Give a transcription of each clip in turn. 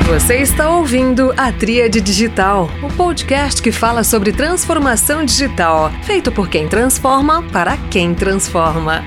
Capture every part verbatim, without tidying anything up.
Você está ouvindo a Tríade Digital, o podcast que fala sobre transformação digital, feito por quem transforma para quem transforma.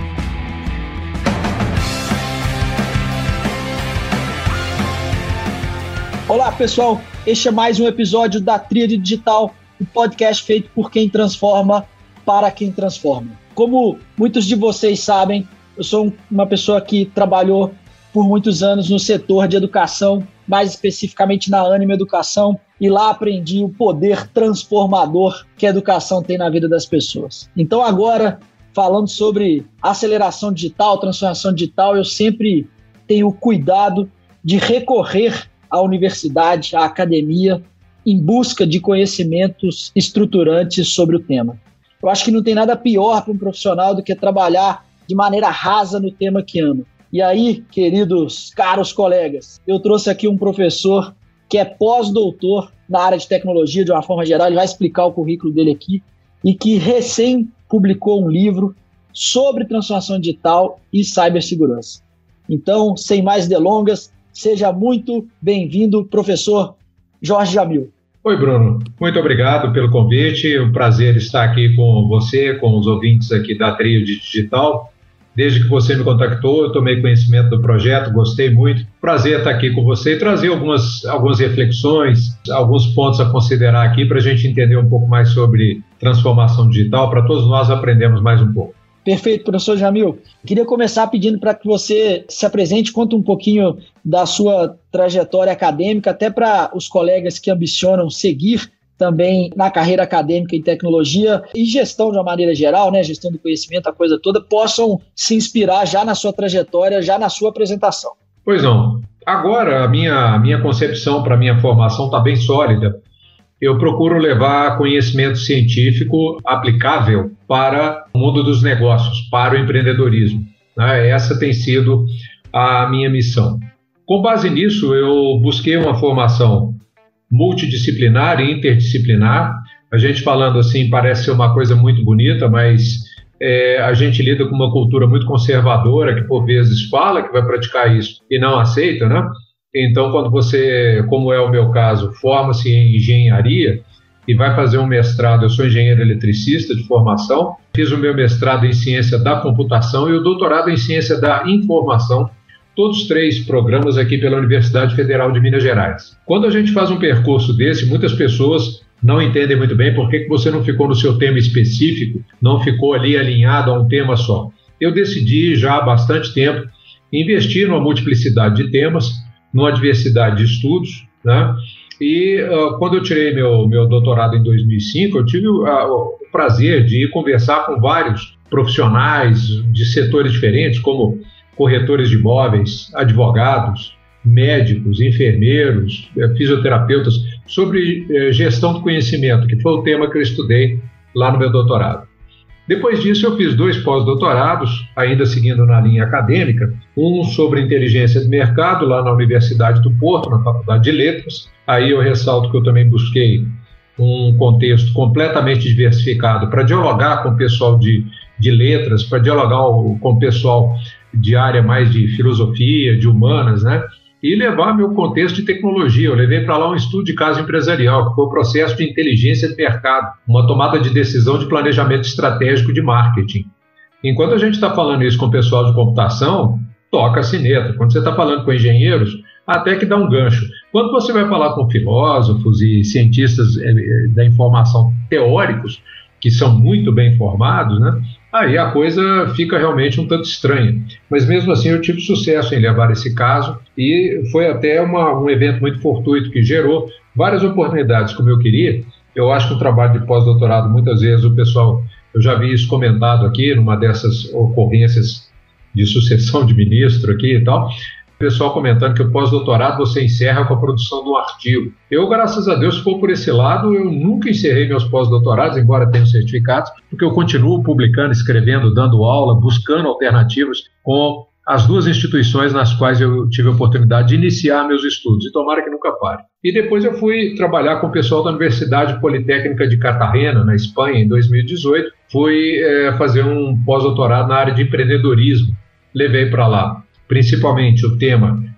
Olá, pessoal. Este é mais um episódio da Tríade Digital, o podcast feito por quem transforma para quem transforma. Como muitos de vocês sabem, eu sou uma pessoa que trabalhou por muitos anos no setor de educação, mais especificamente na Ânima Educação, e lá aprendi o poder transformador que a educação tem na vida das pessoas. Então agora, falando sobre aceleração digital, transformação digital, eu sempre tenho o cuidado de recorrer à universidade, à academia, em busca de conhecimentos estruturantes sobre o tema. Eu acho que não tem nada pior para um profissional do que trabalhar de maneira rasa no tema que ama. E aí, queridos, caros colegas, eu trouxe aqui um professor que é pós-doutor na área de tecnologia, de uma forma geral, ele vai explicar o currículo dele aqui, e que recém publicou um livro sobre transformação digital e cibersegurança. Então, sem mais delongas, seja muito bem-vindo, professor Jorge Jamil. Oi, Bruno. Muito obrigado pelo convite. É um prazer estar aqui com você, com os ouvintes aqui da Tríade Digital. Desde que você me contactou, eu tomei conhecimento do projeto, gostei muito. Prazer estar aqui com você e trazer algumas, algumas reflexões, alguns pontos a considerar aqui para a gente entender um pouco mais sobre transformação digital, para todos nós aprendermos mais um pouco. Perfeito, professor Jamil. Queria começar pedindo para que você se apresente, conta um pouquinho da sua trajetória acadêmica, até para os colegas que ambicionam seguir também na carreira acadêmica em tecnologia e gestão de uma maneira geral, né, gestão do conhecimento, a coisa toda, possam se inspirar já na sua trajetória, já na sua apresentação. Pois não. Agora, a minha, a minha concepção para a minha formação está bem sólida. Eu procuro levar conhecimento científico aplicável para o mundo dos negócios, para o empreendedorismo, né? Essa tem sido a minha missão. Com base nisso, eu busquei uma formação multidisciplinar e interdisciplinar. A gente falando assim parece ser uma coisa muito bonita, mas é, a gente lida com uma cultura muito conservadora que por vezes fala que vai praticar isso e não aceita, né? Então, quando você, como é o meu caso, forma-se em engenharia e vai fazer um mestrado, eu sou engenheiro eletricista de formação, fiz o meu mestrado em ciência da computação e o doutorado em ciência da informação, todos três programas aqui pela Universidade Federal de Minas Gerais. Quando a gente faz um percurso desse, muitas pessoas não entendem muito bem por que que você não ficou no seu tema específico, não ficou ali alinhado a um tema só. Eu decidi já há bastante tempo investir numa multiplicidade de temas, numa diversidade de estudos, né? E uh, quando eu tirei meu, meu doutorado em dois mil e cinco, eu tive uh, o prazer de ir conversar com vários profissionais de setores diferentes, como corretores de imóveis, advogados, médicos, enfermeiros, fisioterapeutas, sobre eh, gestão do conhecimento, que foi o tema que eu estudei lá no meu doutorado. Depois disso, eu fiz dois pós-doutorados, ainda seguindo na linha acadêmica, um sobre inteligência de mercado, lá na Universidade do Porto, na Faculdade de Letras. Aí eu ressalto que eu também busquei um contexto completamente diversificado para dialogar com o pessoal de, de letras, para dialogar com o pessoal de área mais de filosofia, de humanas, né? E levar meu contexto de tecnologia. Eu levei para lá um estudo de caso empresarial, que foi o processo de inteligência de mercado, uma tomada de decisão de planejamento estratégico de marketing. Enquanto a gente está falando isso com o pessoal de computação, toca a sineta. Quando você está falando com engenheiros, até que dá um gancho. Quando você vai falar com filósofos e cientistas da informação teóricos, que são muito bem formados, né? Aí a coisa fica realmente um tanto estranha. Mas mesmo assim eu tive sucesso em levar esse caso e foi até uma, um evento muito fortuito que gerou várias oportunidades como eu queria. Eu acho que o trabalho de pós-doutorado, muitas vezes o pessoal, eu já vi isso comentado aqui, numa dessas ocorrências de sucessão de ministro aqui e tal, o pessoal comentando que o pós-doutorado você encerra com a produção de um artigo. Eu, graças a Deus, se for por esse lado, eu nunca encerrei meus pós-doutorados, embora tenha certificados, porque eu continuo publicando, escrevendo, dando aula, buscando alternativas com as duas instituições nas quais eu tive a oportunidade de iniciar meus estudos, e tomara que nunca pare. E depois eu fui trabalhar com o pessoal da Universidade Politécnica de Cartagena, na Espanha, em dois mil e dezoito. Fui é, fazer um pós-doutorado na área de empreendedorismo. Levei para lá, principalmente, o tema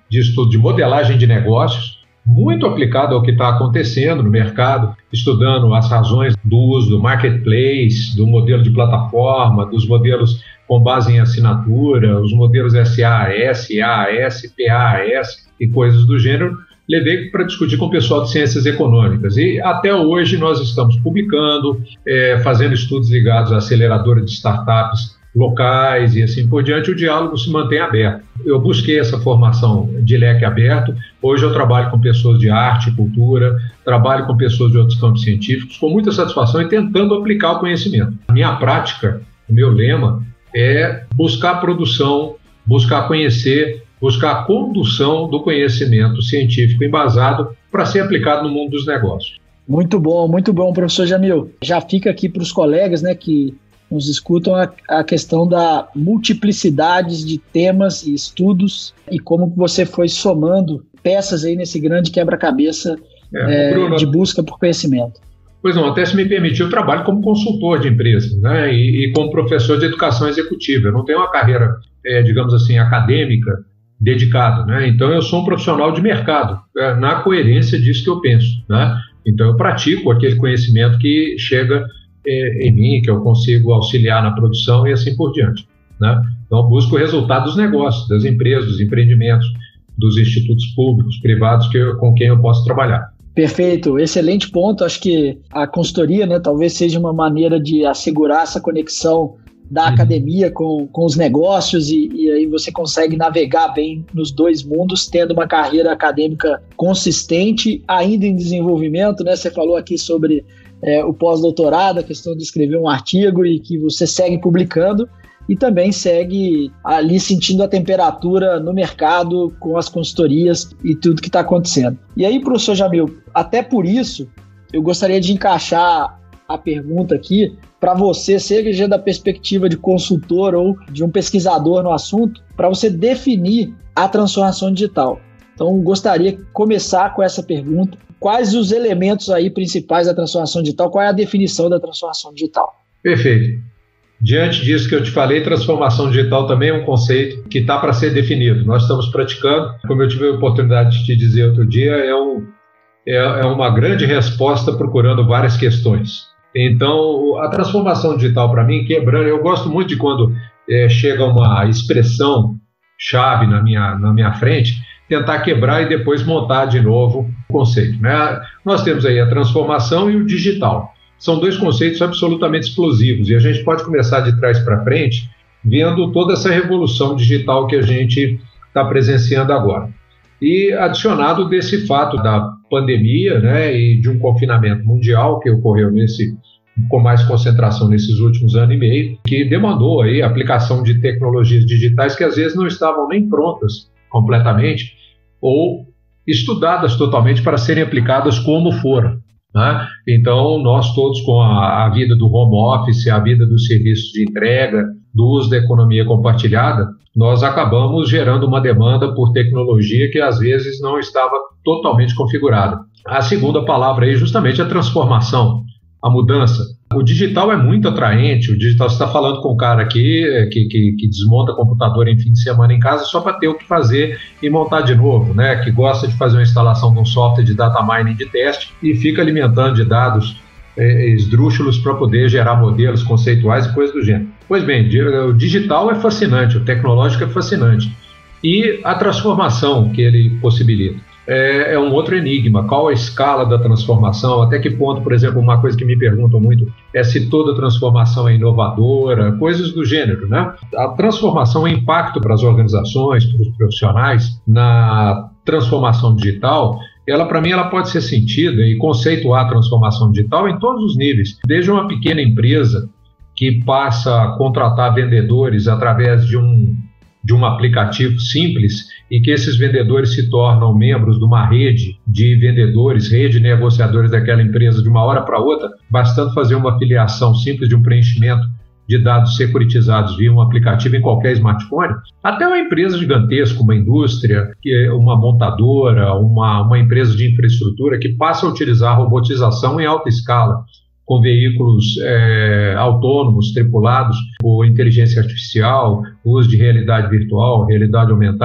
de estudo de modelagem de negócios, muito aplicado ao que está acontecendo no mercado, estudando as razões do uso do marketplace, do modelo de plataforma, dos modelos com base em assinatura, os modelos S A A S, E A A S, P A A S e coisas do gênero. Levei para discutir com o pessoal de ciências econômicas e até hoje nós estamos publicando, é, fazendo estudos ligados à aceleradora de startups locais e assim por diante. O diálogo se mantém aberto. Eu busquei essa formação de leque aberto. Hoje eu trabalho com pessoas de arte e cultura, trabalho com pessoas de outros campos científicos, com muita satisfação e tentando aplicar o conhecimento. A minha prática, o meu lema é buscar produção, buscar conhecer, buscar a condução do conhecimento científico embasado para ser aplicado no mundo dos negócios. Muito bom, muito bom, professor Jamil. Já fica aqui para os colegas, né, que nos escutam a, a questão da multiplicidade de temas e estudos e como você foi somando peças aí nesse grande quebra-cabeça é, é, Bruno, de busca por conhecimento. Pois não, até se me permitir, eu trabalho como consultor de empresas, né, e, e como professor de educação executiva. Eu não tenho uma carreira, é, digamos assim, acadêmica dedicada, né? Então eu sou um profissional de mercado, é, na coerência disso que eu penso, né? Então eu pratico aquele conhecimento que chega em mim, que eu consigo auxiliar na produção e assim por diante, né? Então eu busco o resultado dos negócios, das empresas, dos empreendimentos, dos institutos públicos, privados que eu, com quem eu posso trabalhar. Perfeito, excelente ponto. Acho que a consultoria, né, talvez seja uma maneira de assegurar essa conexão da uhum. academia com, com os negócios e, e aí você consegue navegar bem nos dois mundos, tendo uma carreira acadêmica consistente, ainda em desenvolvimento, né? Você falou aqui sobre É, o pós-doutorado, a questão de escrever um artigo e que você segue publicando e também segue ali sentindo a temperatura no mercado com as consultorias e tudo que está acontecendo. E aí, professor Jamil, até por isso, eu gostaria de encaixar a pergunta aqui para você, seja da perspectiva de consultor ou de um pesquisador no assunto, para você definir a transformação digital. Então, gostaria de começar com essa pergunta. Quais os elementos aí principais da transformação digital? Qual é a definição da transformação digital? Perfeito. Diante disso que eu te falei, transformação digital também é um conceito que está para ser definido. Nós estamos praticando, como eu tive a oportunidade de te dizer outro dia, é, um, é, é uma grande resposta procurando várias questões. Então, a transformação digital para mim, quebrando, eu gosto muito de quando é, chega uma expressão chave na minha, na minha frente, tentar quebrar e depois montar de novo o conceito, né? Nós temos aí a transformação e o digital. São dois conceitos absolutamente explosivos e a gente pode começar de trás para frente vendo toda essa revolução digital que a gente está presenciando agora. E adicionado desse fato da pandemia, né, e de um confinamento mundial que ocorreu nesse, com mais concentração nesses últimos anos e meio, que demandou aí a aplicação de tecnologias digitais que às vezes não estavam nem prontas completamente ou estudadas totalmente para serem aplicadas como foram, né? Então, nós todos com a, a vida do home office, a vida dos serviços de entrega, do uso da economia compartilhada, nós acabamos gerando uma demanda por tecnologia que às vezes não estava totalmente configurada. A segunda palavra aí justamente é a transformação, a mudança. O digital é muito atraente, o digital, você está falando com um cara aqui que, que, que desmonta computador em fim de semana em casa só para ter o que fazer e montar de novo, né? Que gosta de fazer uma instalação de um software de data mining de teste e fica alimentando de dados é, esdrúxulos para poder gerar modelos conceituais e coisas do gênero. Pois bem, o digital é fascinante, o tecnológico é fascinante e a transformação que ele possibilita é, é um outro enigma. Qual a escala da transformação? Até que ponto, por exemplo, uma coisa que me perguntam muito é se toda transformação é inovadora, coisas do gênero, né? A transformação, o impacto para as organizações, para os profissionais na transformação digital, ela, para mim, ela pode ser sentida e conceituar a transformação digital em todos os níveis. Desde uma pequena empresa que passa a contratar vendedores através de um de um aplicativo simples e que esses vendedores se tornam membros de uma rede de vendedores, rede de negociadores daquela empresa de uma hora para outra, bastando fazer uma filiação simples de um preenchimento de dados securitizados via um aplicativo em qualquer smartphone, até uma empresa gigantesca, uma indústria, uma montadora, uma, uma empresa de infraestrutura que passa a utilizar a robotização em alta escala, com veículos é, autônomos, tripulados por inteligência artificial, uso de realidade virtual, realidade aumentada.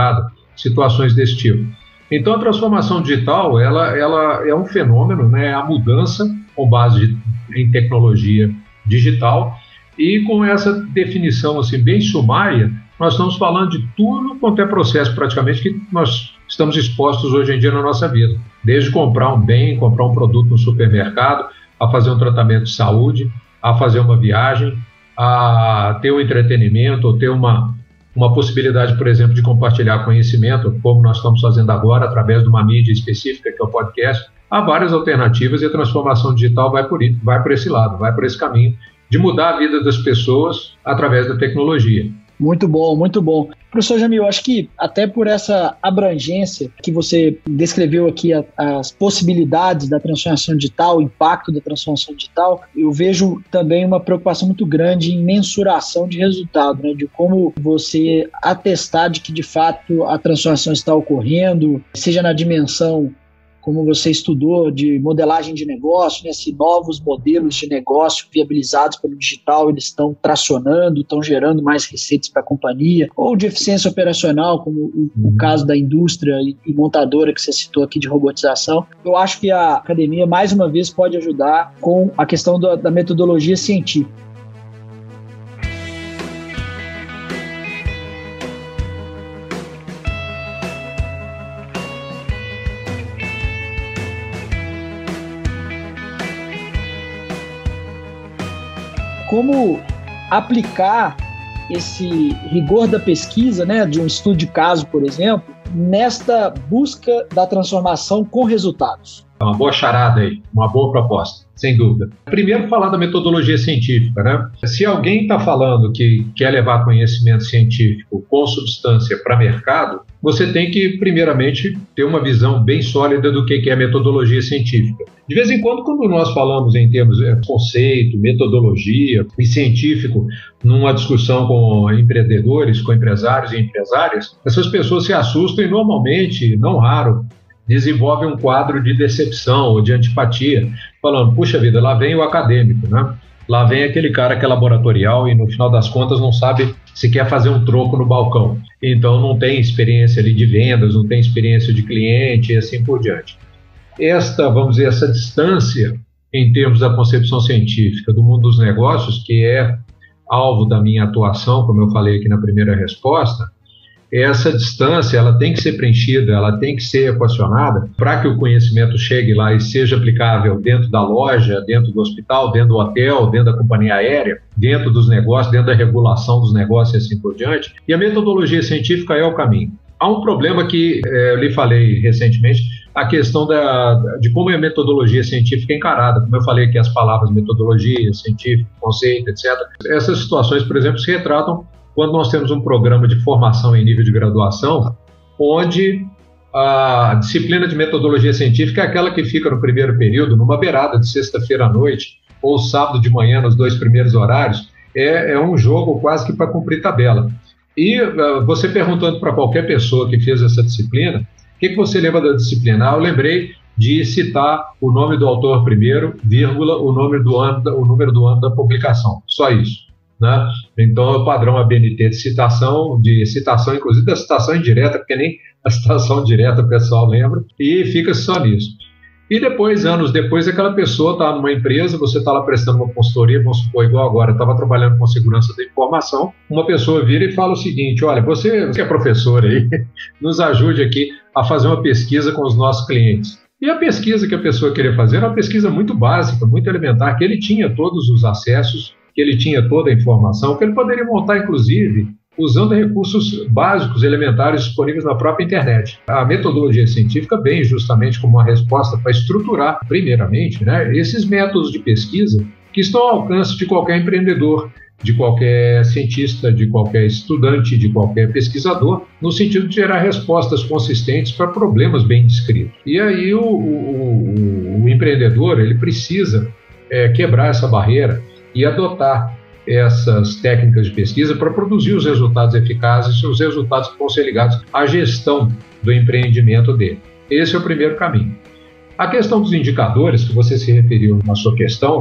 situações desse tipo. Então, a transformação digital, ela, ela é um fenômeno, né, a mudança com base de, em tecnologia digital, e com essa definição assim, bem sumária, nós estamos falando de tudo quanto é processo praticamente que nós estamos expostos hoje em dia na nossa vida. Desde comprar um bem, comprar um produto no supermercado, a fazer um tratamento de saúde, a fazer uma viagem, a ter um entretenimento, ou ter uma, uma possibilidade, por exemplo, de compartilhar conhecimento, como nós estamos fazendo agora, através de uma mídia específica, que é o podcast. Há várias alternativas e a transformação digital vai por, vai por esse lado, vai por esse caminho de mudar a vida das pessoas através da tecnologia. Muito bom, muito bom. Professor Jamil, acho que até por essa abrangência que você descreveu aqui, a, as possibilidades da transformação digital, o impacto da transformação digital, eu vejo também uma preocupação muito grande em mensuração de resultado, né, de como você atestar de que de fato a transformação está ocorrendo, seja na dimensão como você estudou, de modelagem de negócio, né, se novos modelos de negócio viabilizados pelo digital, eles estão tracionando, estão gerando mais receitas para a companhia, ou de eficiência operacional, como o, o caso da indústria e, e montadora que você citou aqui de robotização. Eu acho que a academia, mais uma vez, pode ajudar com a questão da, da metodologia científica. Como aplicar esse rigor da pesquisa, né, de um estudo de caso, por exemplo, nesta busca da transformação com resultados? É uma boa charada aí, uma boa proposta, sem dúvida. Primeiro, falar da metodologia científica, né? Se alguém está falando que quer levar conhecimento científico com substância para mercado, você tem que, primeiramente, ter uma visão bem sólida do que é metodologia científica. De vez em quando, quando nós falamos em termos de conceito, metodologia e científico, numa discussão com empreendedores, com empresários e empresárias, essas pessoas se assustam e, normalmente, não raro, desenvolvem um quadro de decepção ou de antipatia, falando, puxa vida, lá vem o acadêmico, né? Lá vem aquele cara que é laboratorial e, no final das contas, não sabe se quer fazer um troco no balcão. Então, não tem experiência ali de vendas, não tem experiência de cliente e assim por diante. Esta, vamos dizer, essa distância em termos da concepção científica do mundo dos negócios, que é alvo da minha atuação, como eu falei aqui na primeira resposta, essa distância ela tem que ser preenchida, ela tem que ser equacionada para que o conhecimento chegue lá e seja aplicável dentro da loja, dentro do hospital, dentro do hotel, dentro da companhia aérea, dentro dos negócios, dentro da regulação dos negócios e assim por diante. E a metodologia científica é o caminho. Há um problema que é, eu lhe falei recentemente, a questão da, de como é a metodologia científica encarada. Como eu falei aqui, as palavras metodologia, científico, conceito, etcétera. Essas situações, por exemplo, se retratam quando nós temos um programa de formação em nível de graduação, onde a disciplina de metodologia científica é aquela que fica no primeiro período, numa beirada de sexta-feira à noite, ou sábado de manhã, nos dois primeiros horários, é, é um jogo quase que para cumprir tabela. E uh, você perguntando para qualquer pessoa que fez essa disciplina, o que, que você lembra da disciplina? Ah, eu lembrei de citar o nome do autor primeiro, vírgula, o, nome do ano, o número do ano da publicação. Só isso. Né? Então, é o padrão A B N T de citação, de citação, inclusive da citação indireta, porque nem a citação direta o pessoal lembra, e fica só nisso. E depois, anos depois, aquela pessoa está numa empresa, você está lá prestando uma consultoria, vamos supor, igual agora, estava trabalhando com segurança da informação, uma pessoa vira e fala o seguinte, olha, você, você que é professor aí, nos ajude aqui a fazer uma pesquisa com os nossos clientes. E a pesquisa que a pessoa queria fazer era uma pesquisa muito básica, muito elementar, que ele tinha todos os acessos, que ele tinha toda a informação, que ele poderia montar, inclusive, usando recursos básicos, elementares disponíveis na própria internet. A metodologia científica vem justamente como uma resposta para estruturar, primeiramente, né, esses métodos de pesquisa que estão ao alcance de qualquer empreendedor, de qualquer cientista, de qualquer estudante, de qualquer pesquisador, no sentido de gerar respostas consistentes para problemas bem descritos. E aí o, o, o, o empreendedor ele precisa é, quebrar essa barreira e adotar essas técnicas de pesquisa para produzir os resultados eficazes e os resultados que vão ser ligados à gestão do empreendimento dele. Esse é o primeiro caminho. A questão dos indicadores, que você se referiu na sua questão,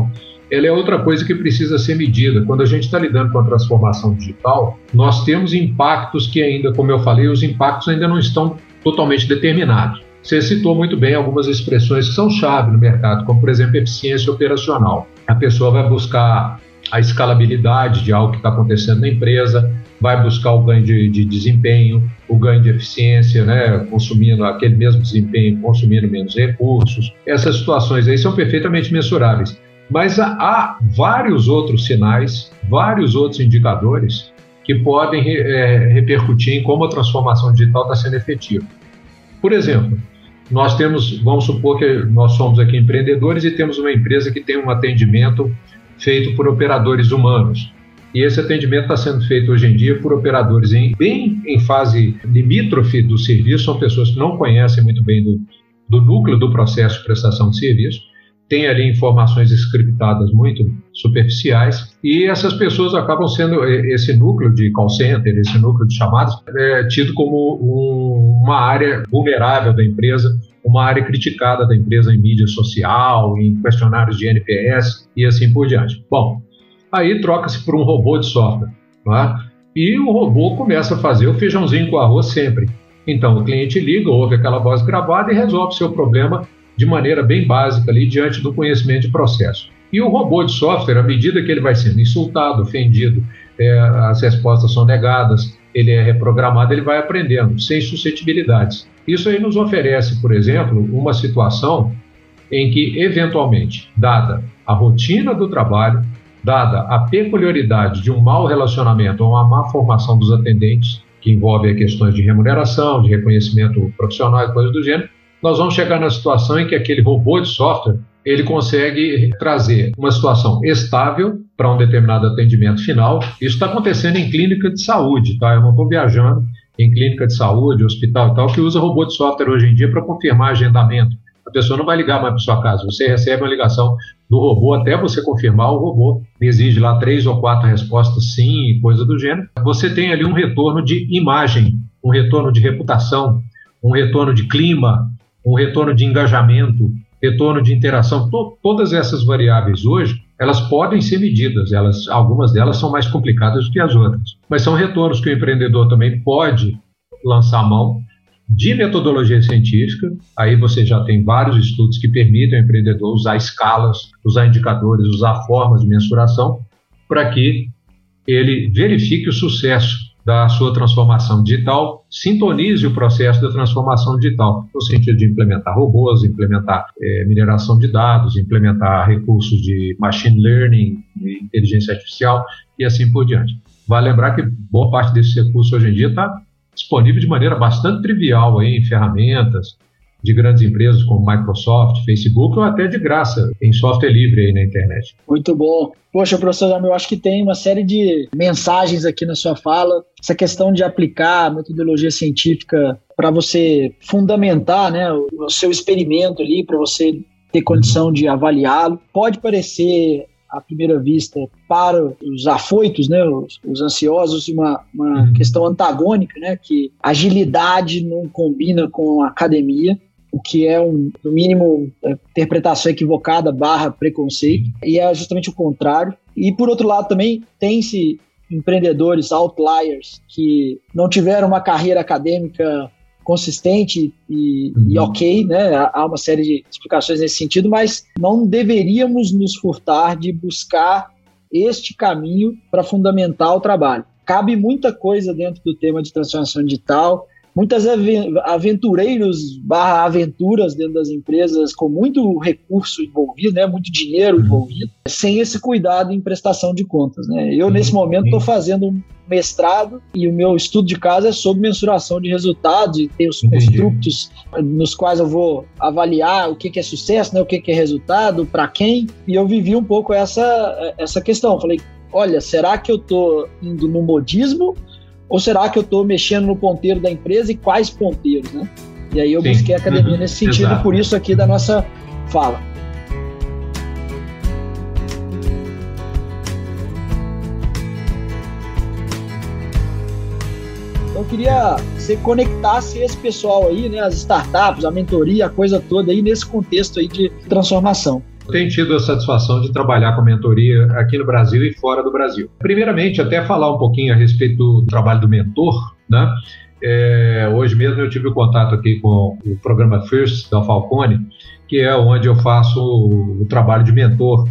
ela é outra coisa que precisa ser medida. Quando a gente está lidando com a transformação digital, nós temos impactos que ainda, como eu falei, os impactos ainda não estão totalmente determinados. Você citou muito bem algumas expressões que são chave no mercado, como, por exemplo, eficiência operacional. A pessoa vai buscar a escalabilidade de algo que está acontecendo na empresa, vai buscar o ganho de, de desempenho, o ganho de eficiência, né, consumindo aquele mesmo desempenho, consumindo menos recursos. Essas situações aí são perfeitamente mensuráveis. Mas há, há vários outros sinais, vários outros indicadores que podem é, repercutir em como a transformação digital está sendo efetiva. Por exemplo, nós temos, vamos supor que nós somos aqui empreendedores e temos uma empresa que tem um atendimento feito por operadores humanos. E esse atendimento está sendo feito hoje em dia por operadores em, bem em fase limítrofe do serviço, são pessoas que não conhecem muito bem do, do núcleo do processo de prestação de serviço, tem ali informações scriptadas muito superficiais e essas pessoas acabam sendo, esse núcleo de call center, esse núcleo de chamadas, é tido como um, uma área vulnerável da empresa, uma área criticada da empresa em mídia social, em questionários de N P S e assim por diante. Bom, aí troca-se por um robô de software, não é? E o robô começa a fazer o feijãozinho com arroz sempre. Então o cliente liga, ouve aquela voz gravada e resolve seu problema de maneira bem básica ali, diante do conhecimento de processo. E o robô de software, à medida que ele vai sendo insultado, ofendido, é, as respostas são negadas, ele é reprogramado, ele vai aprendendo, sem suscetibilidades. Isso aí nos oferece, por exemplo, uma situação em que, eventualmente, dada a rotina do trabalho, dada a peculiaridade de um mau relacionamento ou uma má formação dos atendentes, que envolve questões de remuneração, de reconhecimento profissional e coisas do gênero, nós vamos chegar na situação em que aquele robô de software ele consegue trazer uma situação estável para um determinado atendimento final. Isso está acontecendo em clínica de saúde, tá? Eu não estou viajando em clínica de saúde, hospital e tal, que usa robô de software hoje em dia para confirmar agendamento. A pessoa não vai ligar mais para sua casa, você recebe uma ligação do robô, até você confirmar, o robô exige lá três ou quatro respostas sim e coisa do gênero. Você tem ali um retorno de imagem, um retorno de reputação, um retorno de clima, um retorno de engajamento, retorno de interação. To- todas essas variáveis hoje, elas podem ser medidas, elas, algumas delas são mais complicadas do que as outras, mas são retornos que o empreendedor também pode lançar mão de metodologia científica. Aí você já tem vários estudos que permitem ao empreendedor usar escalas, usar indicadores, usar formas de mensuração para que ele verifique o sucesso da sua transformação digital, sintonize o processo da transformação digital, no sentido de implementar robôs, implementar é, mineração de dados, implementar recursos de machine learning, de inteligência artificial e assim por diante. Vale lembrar que boa parte desses recursos hoje em dia está disponível de maneira bastante trivial aí em ferramentas de grandes empresas como Microsoft, Facebook, ou até de graça em software livre aí na internet. Muito bom. Poxa, professor, eu acho que tem uma série de mensagens aqui na sua fala. Essa questão de aplicar a metodologia científica para você fundamentar, né, o seu experimento ali, para você ter condição de avaliá-lo. Pode parecer, à primeira vista, para os afoitos, né, os, os ansiosos, uma, uma uhum. questão antagônica, né, que agilidade não combina com a academia, o que é, um, no mínimo, interpretação equivocada barra preconceito, e é justamente o contrário. E, por outro lado, também tem-se empreendedores outliers que não tiveram uma carreira acadêmica consistente e, uhum. e ok, né? Há uma série de explicações nesse sentido, mas não deveríamos nos furtar de buscar este caminho para fundamentar o trabalho. Cabe muita coisa dentro do tema de transformação digital, muitas aventureiros barra aventuras dentro das empresas com muito recurso envolvido, né, muito dinheiro uhum. envolvido, sem esse cuidado em prestação de contas, né? Eu, uhum. nesse momento, estou fazendo um mestrado e o meu estudo de caso é sobre mensuração de resultados e tem os Entendi. construtos nos quais eu vou avaliar o que, que é sucesso, né, o que, que é resultado, para quem, e eu vivi um pouco essa, essa questão. Falei, olha, será que eu estou indo no modismo ou será que eu estou mexendo no ponteiro da empresa e quais ponteiros, né? E aí eu Sim. busquei a academia uhum. nesse sentido, Exato. por isso aqui da nossa fala. Então eu queria que você conectasse esse pessoal aí, né, as startups, a mentoria, a coisa toda aí nesse contexto aí de transformação. Tenho tido a satisfação de trabalhar com mentoria aqui no Brasil e fora do Brasil. Primeiramente, até falar um pouquinho a respeito do trabalho do mentor, né? É, hoje mesmo eu tive o contato aqui com o programa First da Falcone, que é onde eu faço o, o trabalho de mentor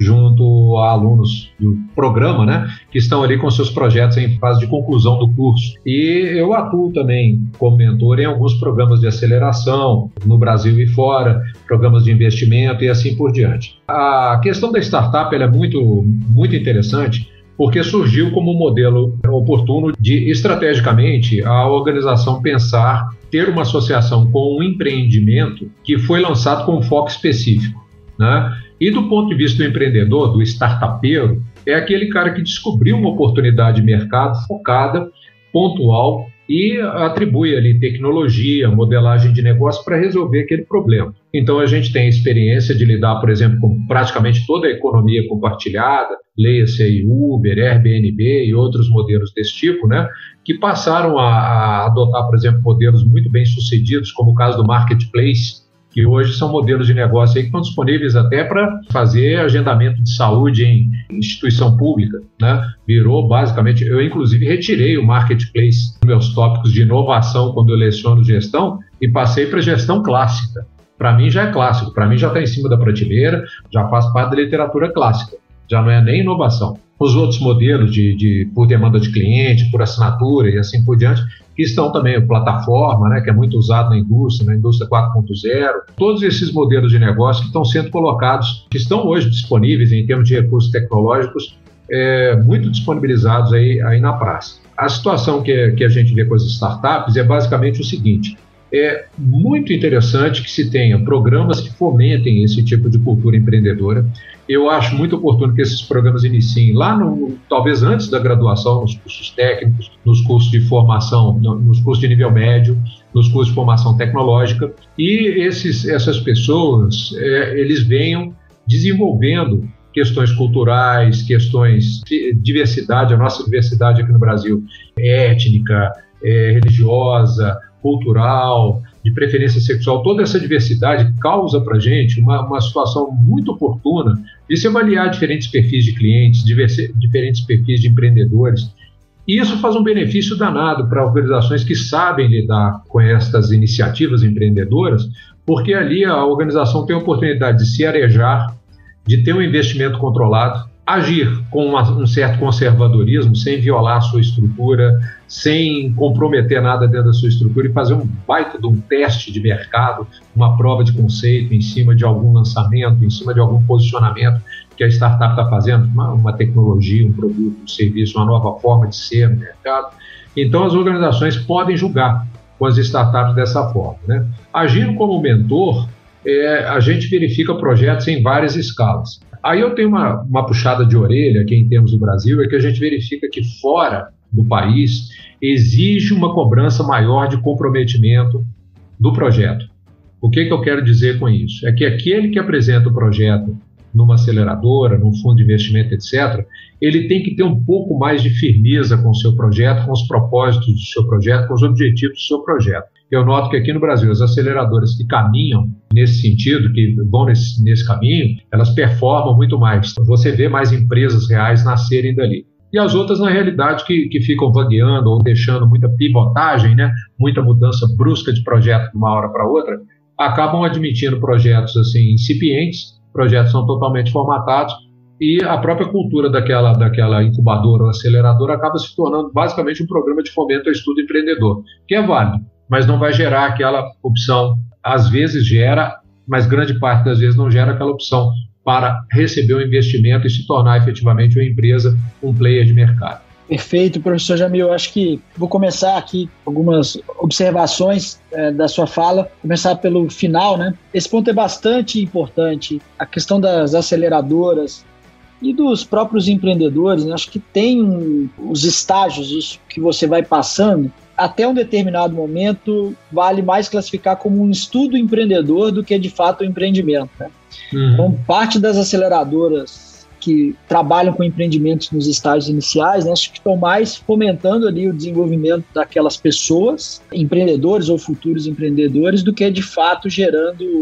junto a alunos do programa, né, que estão ali com seus projetos em fase de conclusão do curso. E eu atuo também como mentor em alguns programas de aceleração no Brasil e fora, programas de investimento e assim por diante. A questão da startup ela é muito, muito interessante, porque surgiu como um modelo oportuno de, estrategicamente, a organização pensar ter uma associação com um empreendimento que foi lançado com um foco específico, né? E do ponto de vista do empreendedor, do startupeiro, é aquele cara que descobriu uma oportunidade de mercado focada, pontual e atribui ali tecnologia, modelagem de negócio para resolver aquele problema. Então a gente tem a experiência de lidar, por exemplo, com praticamente toda a economia compartilhada, leia-se aí Uber, Airbnb e outros modelos desse tipo, né, que passaram a, a adotar, por exemplo, modelos muito bem sucedidos, como o caso do Marketplace, que hoje são modelos de negócio aí que estão disponíveis até para fazer agendamento de saúde em instituição pública, né? Virou basicamente, eu inclusive retirei o Marketplace dos meus tópicos de inovação quando eu leciono gestão e passei para gestão clássica. Para mim já é clássico, para mim já está em cima da prateleira, já faz parte da literatura clássica, já não é nem inovação. Os outros modelos de, de por demanda de cliente, por assinatura e assim por diante, que estão também a plataforma, né, que é muito usado na indústria, na indústria quatro ponto zero. Todos esses modelos de negócio que estão sendo colocados, que estão hoje disponíveis em termos de recursos tecnológicos, é, muito disponibilizados aí, aí na praça. A situação que, que a gente vê com as startups é basicamente o seguinte: é muito interessante que se tenha programas que fomentem esse tipo de cultura empreendedora. Eu acho muito oportuno que esses programas iniciem lá, no, talvez antes da graduação, nos cursos técnicos, nos cursos de formação, nos cursos de nível médio, nos cursos de formação tecnológica, e esses, essas pessoas, é, eles venham desenvolvendo questões culturais, questões de diversidade, a nossa diversidade aqui no Brasil, étnica, é, religiosa, cultural, de preferência sexual, toda essa diversidade causa para a gente uma, uma situação muito oportuna de se avaliar diferentes perfis de clientes, diversi, diferentes perfis de empreendedores. E isso faz um benefício danado para organizações que sabem lidar com estas iniciativas empreendedoras, porque ali a organização tem a oportunidade de se arejar, de ter um investimento controlado, agir com uma, um certo conservadorismo, sem violar a sua estrutura, sem comprometer nada dentro da sua estrutura e fazer um baita de um teste de mercado, uma prova de conceito em cima de algum lançamento, em cima de algum posicionamento que a startup está fazendo, uma, uma tecnologia, um produto, um serviço, uma nova forma de ser no mercado. Então as organizações podem julgar com as startups dessa forma, né? Agindo como mentor, é, a gente verifica projetos em várias escalas. Aí eu tenho uma, uma puxada de orelha aqui em termos do Brasil, é que a gente verifica que fora do país exige uma cobrança maior de comprometimento do projeto. O que, que eu quero dizer com isso? É que aquele que apresenta o projeto numa aceleradora, num fundo de investimento, etcétera, ele tem que ter um pouco mais de firmeza com o seu projeto, com os propósitos do seu projeto, com os objetivos do seu projeto. Eu noto que aqui no Brasil, as aceleradoras que caminham nesse sentido, que vão nesse, nesse caminho, elas performam muito mais. Você vê mais empresas reais nascerem dali. E as outras, na realidade, que, que ficam vagueando ou deixando muita pivotagem, né, muita mudança brusca de projeto de uma hora para outra, acabam admitindo projetos assim, incipientes, projetos são totalmente formatados e a própria cultura daquela, daquela incubadora ou aceleradora acaba se tornando basicamente um programa de fomento ao estudo empreendedor, que é válido, mas não vai gerar aquela opção. Às vezes gera, mas grande parte das vezes não gera aquela opção para receber o investimento e se tornar efetivamente uma empresa, um player de mercado. Perfeito, professor Jamil. Eu acho que vou começar aqui algumas observações é, da sua fala, começar pelo final, né? Esse ponto é bastante importante, a questão das aceleradoras e dos próprios empreendedores, né? Acho que tem os estágios disso que você vai passando. Até um determinado momento, vale mais classificar como um estudo empreendedor do que, de fato, um empreendimento, né? Uhum. Então, parte das aceleradoras que trabalham com empreendimentos nos estágios iniciais, né, acho que estão mais fomentando ali o desenvolvimento daquelas pessoas, empreendedores ou futuros empreendedores, do que, de fato, gerando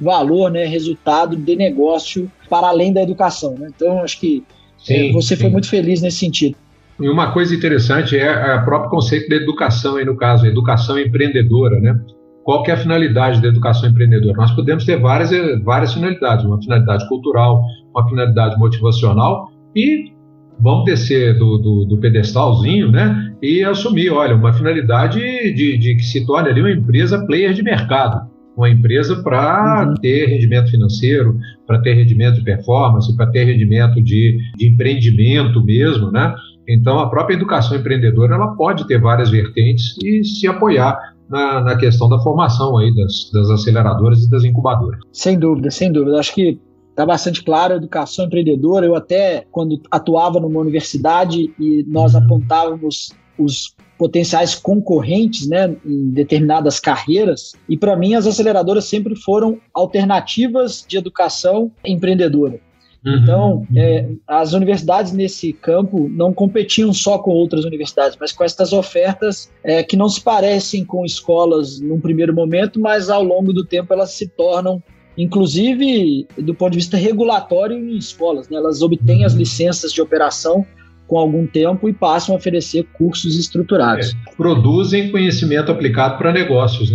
valor, né, resultado de negócio para além da educação, né? Então, acho que sim, é, você sim. foi muito feliz nesse sentido. E uma coisa interessante é o próprio conceito da educação, aí no caso, a educação empreendedora, né? Qual que é a finalidade da educação empreendedora? Nós podemos ter várias, várias finalidades, uma finalidade cultural, uma finalidade motivacional e vamos descer do, do, do pedestalzinho, né? E assumir, olha, uma finalidade de, de que se torne ali uma empresa player de mercado, uma empresa para uhum. ter rendimento financeiro, para ter rendimento de performance, para ter rendimento de, de empreendimento mesmo, né? Então, a própria educação empreendedora ela pode ter várias vertentes e se apoiar na, na questão da formação aí das, das aceleradoras e das incubadoras. Sem dúvida, sem dúvida. Acho que está bastante claro a educação empreendedora. Eu até, quando atuava numa universidade e nós apontávamos os potenciais concorrentes, né, em determinadas carreiras, e para mim as aceleradoras sempre foram alternativas de educação empreendedora. Uhum, então, uhum. É, as universidades nesse campo não competiam só com outras universidades, mas com essas ofertas é, que não se parecem com escolas num primeiro momento, mas ao longo do tempo elas se tornam, inclusive do ponto de vista regulatório, em escolas, né? Elas obtêm uhum. as licenças de operação com algum tempo e passam a oferecer cursos estruturados. É, produzem conhecimento aplicado para negócios, né?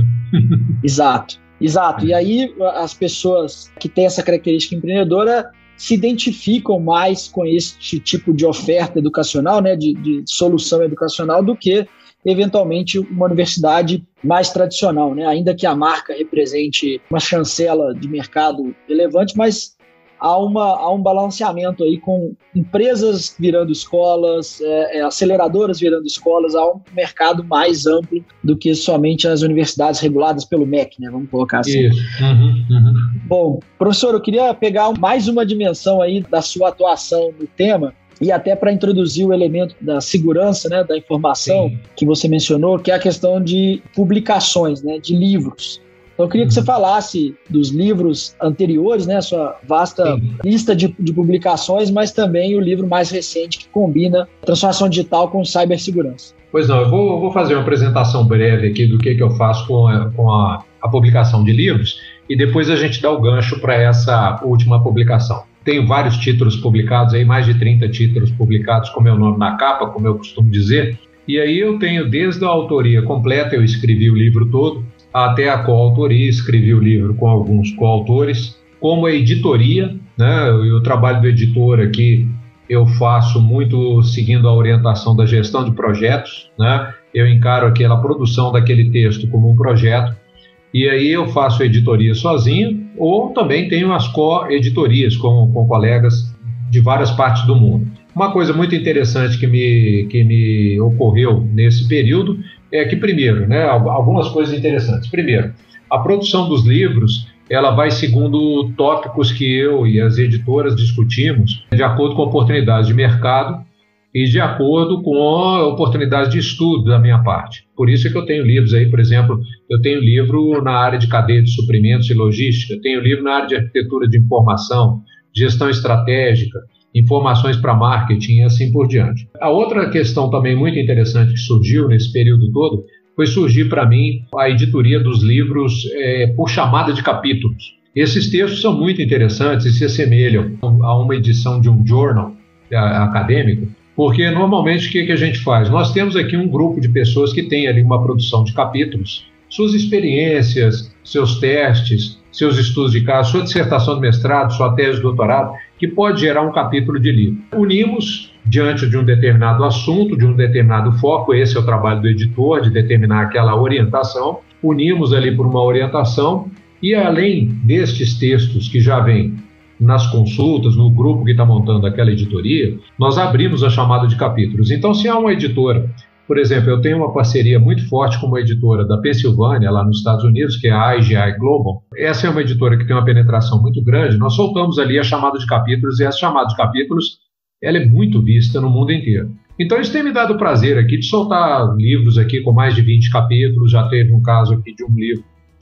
Exato, exato. E aí as pessoas que têm essa característica empreendedora se identificam mais com este tipo de oferta educacional, né, de, de solução educacional, do que, eventualmente, uma universidade mais tradicional, né, ainda que a marca represente uma chancela de mercado relevante, mas há, uma, há um balanceamento aí com empresas virando escolas, é, é, aceleradoras virando escolas, há um mercado mais amplo do que somente as universidades reguladas pelo M E C, né? Vamos colocar assim. Isso. Uhum, uhum. Bom, professor, eu queria pegar mais uma dimensão aí da sua atuação no tema, e até para introduzir o elemento da segurança, né, da informação Sim. que você mencionou, que é a questão de publicações, né, de livros. Então, eu queria que você falasse dos livros anteriores, né, a sua vasta Sim. lista de, de publicações, mas também o livro mais recente que combina transformação digital com cibersegurança. Pois não, eu vou, eu vou fazer uma apresentação breve aqui do que, que eu faço com, a, com a, a publicação de livros e depois a gente dá o gancho para essa última publicação. Tenho vários títulos publicados, aí, mais de trinta títulos publicados com meu nome na capa, como eu costumo dizer, e aí eu tenho desde a autoria completa, eu escrevi o livro todo, até a coautoria, escrevi o livro com alguns coautores, como a editoria, né? O trabalho do editor aqui eu faço muito seguindo a orientação da gestão de projetos, né? Eu encaro aquela produção daquele texto como um projeto, e aí eu faço a editoria sozinho, ou também tenho as co-editorias com, com colegas de várias partes do mundo. Uma coisa muito interessante que me, que me ocorreu nesse período é que, primeiro, né, algumas coisas interessantes. Primeiro, a produção dos livros ela vai segundo tópicos que eu e as editoras discutimos de acordo com oportunidades de mercado e de acordo com oportunidades de estudo da minha parte. Por isso é que eu tenho livros aí, por exemplo, eu tenho livro na área de cadeia de suprimentos e logística, tenho livro na área de arquitetura de informação, gestão estratégica, informações para marketing e assim por diante. A outra questão também muito interessante que surgiu nesse período todo foi surgir para mim a editoria dos livros é, por chamada de capítulos. Esses textos são muito interessantes e se assemelham a uma edição de um journal acadêmico, porque normalmente o que, que a gente faz? Nós temos aqui um grupo de pessoas que tem ali uma produção de capítulos, suas experiências, seus testes, seus estudos de caso, sua dissertação de mestrado, sua tese de doutorado, que pode gerar um capítulo de livro. Unimos diante de um determinado assunto, de um determinado foco, esse é o trabalho do editor, de determinar aquela orientação, unimos ali por uma orientação e além destes textos que já vêm nas consultas, no grupo que está montando aquela editoria, nós abrimos a chamada de capítulos. Então, se há uma editora, por exemplo, eu tenho uma parceria muito forte com uma editora da Pensilvânia, lá nos Estados Unidos, que é a I G I Global. Essa é uma editora que tem uma penetração muito grande. Nós soltamos ali a chamada de capítulos e essa chamada de capítulos ela é muito vista no mundo inteiro. Então, isso tem me dado o prazer aqui de soltar livros aqui com mais de vinte capítulos. Já teve um caso aqui de um livro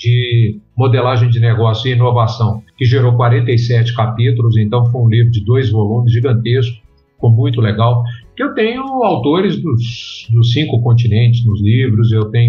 de modelagem de negócio e inovação, que gerou quarenta e sete capítulos, então foi um livro de dois volumes gigantesco, ficou muito legal. Eu tenho autores dos, dos cinco continentes nos livros, eu tenho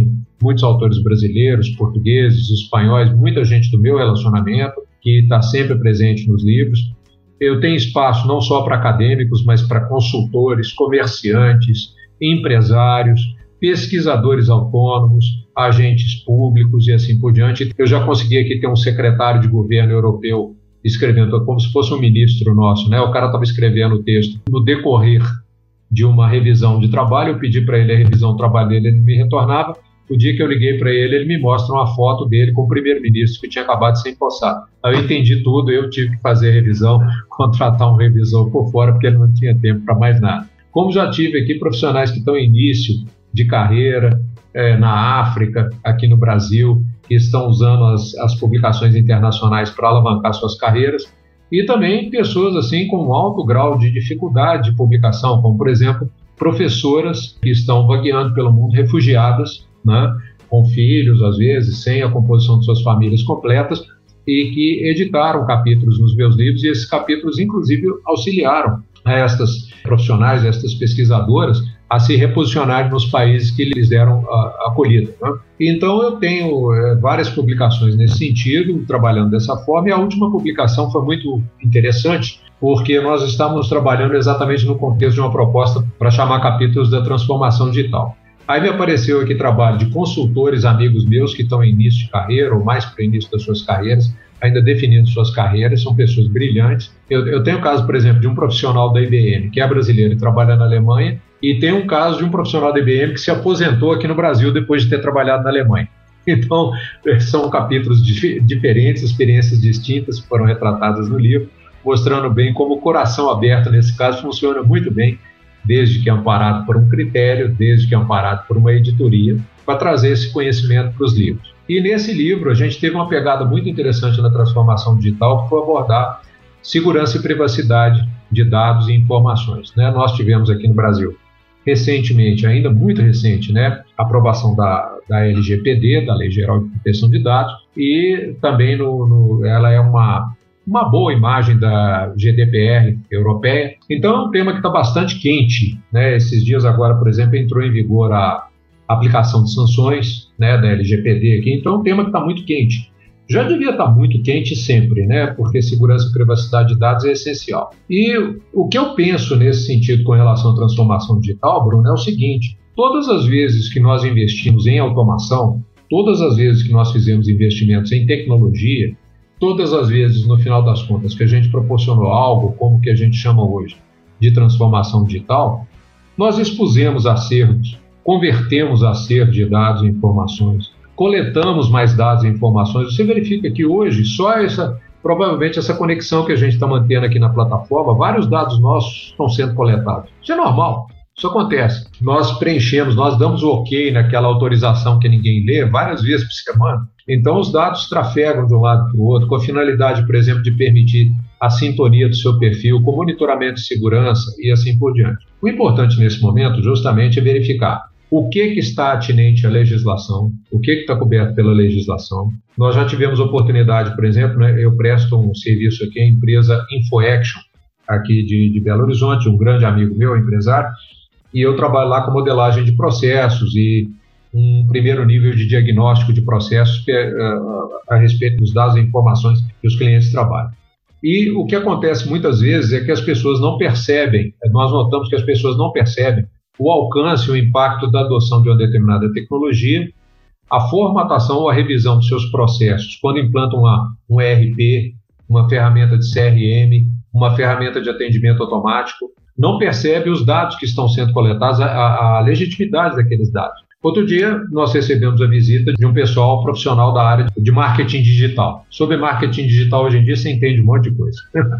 muitos autores brasileiros, portugueses, espanhóis, muita gente do meu relacionamento que está sempre presente nos livros. Eu tenho espaço não só para acadêmicos, mas para consultores, comerciantes, empresários, pesquisadores autônomos, agentes públicos e assim por diante. Eu já consegui aqui ter um secretário de governo europeu escrevendo, como se fosse um ministro nosso, né? O cara estava escrevendo o texto. No decorrer de uma revisão de trabalho, eu pedi para ele a revisão do trabalho dele, ele me retornava. O dia que eu liguei para ele, ele me mostra uma foto dele com o primeiro-ministro que tinha acabado de ser empossado. Aí eu entendi tudo, eu tive que fazer a revisão, contratar um revisor por fora, porque ele não tinha tempo para mais nada. Como já tive aqui profissionais que estão em início de carreira, é, na África, aqui no Brasil, que estão usando as, as publicações internacionais para alavancar suas carreiras, e também pessoas assim com um alto grau de dificuldade de publicação, como, por exemplo, professoras que estão vagueando pelo mundo, refugiadas, né, com filhos, às vezes, sem a composição de suas famílias completas, e que editaram capítulos nos meus livros, e esses capítulos, inclusive, auxiliaram a estas profissionais, a estas pesquisadoras, a se reposicionarem nos países que lhes deram a, a acolhida, né? Então, eu tenho é, várias publicações nesse sentido, trabalhando dessa forma, e a última publicação foi muito interessante, porque nós estávamos trabalhando exatamente no contexto de uma proposta para chamar capítulos da transformação digital. Aí me apareceu aqui trabalho de consultores, amigos meus que estão em início de carreira, ou mais para o início das suas carreiras, ainda definindo suas carreiras, são pessoas brilhantes. Eu, eu tenho o caso, por exemplo, de um profissional da I B M, que é brasileiro e trabalha na Alemanha, e tem um caso de um profissional da I B M que se aposentou aqui no Brasil depois de ter trabalhado na Alemanha. Então, são capítulos dif- diferentes, experiências distintas que foram retratadas no livro, mostrando bem como o coração aberto, nesse caso, funciona muito bem, desde que é amparado por um critério, desde que é amparado por uma editoria, para trazer esse conhecimento para os livros. E nesse livro, a gente teve uma pegada muito interessante na transformação digital, que foi abordar segurança e privacidade de dados e informações, né? Nós tivemos aqui no Brasil, recentemente, ainda muito recente, né, a aprovação da, da L G P D, da Lei Geral de Proteção de Dados, e também no, no, ela é uma, uma boa imagem da G D P R europeia. Então, é um tema que está bastante quente, né? Esses dias agora, por exemplo, entrou em vigor a aplicação de sanções, né, da L G P D aqui, então é um tema que está muito quente. Já devia estar muito quente sempre, né, porque segurança e privacidade de dados é essencial. E o que eu penso nesse sentido com relação à transformação digital, Bruno, é o seguinte: todas as vezes que nós investimos em automação, todas as vezes que nós fizemos investimentos em tecnologia, todas as vezes, no final das contas, que a gente proporcionou algo, como que a gente chama hoje, de transformação digital, nós expusemos acertos, convertemos acerto de dados em informações, coletamos mais dados e informações. Você verifica que hoje, só essa, provavelmente essa conexão que a gente está mantendo aqui na plataforma, vários dados nossos estão sendo coletados. Isso é normal, isso acontece. Nós preenchemos, nós damos o ok naquela autorização que ninguém lê várias vezes por semana. Então, os dados trafegam de um lado para o outro, com a finalidade, por exemplo, de permitir a sintonia do seu perfil, com monitoramento de segurança e assim por diante. O importante nesse momento, justamente, é verificar o que, que está atinente à legislação, o que, que está coberto pela legislação. Nós já tivemos oportunidade, por exemplo, né, eu presto um serviço aqui à empresa InfoAction, aqui de, de Belo Horizonte, um grande amigo meu, empresário, e eu trabalho lá com modelagem de processos e um primeiro nível de diagnóstico de processos que é, a, a respeito dos dados e informações que os clientes trabalham. E o que acontece muitas vezes é que as pessoas não percebem, nós notamos que as pessoas não percebem o alcance, o impacto da adoção de uma determinada tecnologia, a formatação ou a revisão dos seus processos, quando implantam uma, um E R P, uma ferramenta de C R M, uma ferramenta de atendimento automático, não percebe os dados que estão sendo coletados, a, a legitimidade daqueles dados. Outro dia, nós recebemos a visita de um pessoal profissional da área de marketing digital. Sobre marketing digital, hoje em dia, você entende um monte de coisa.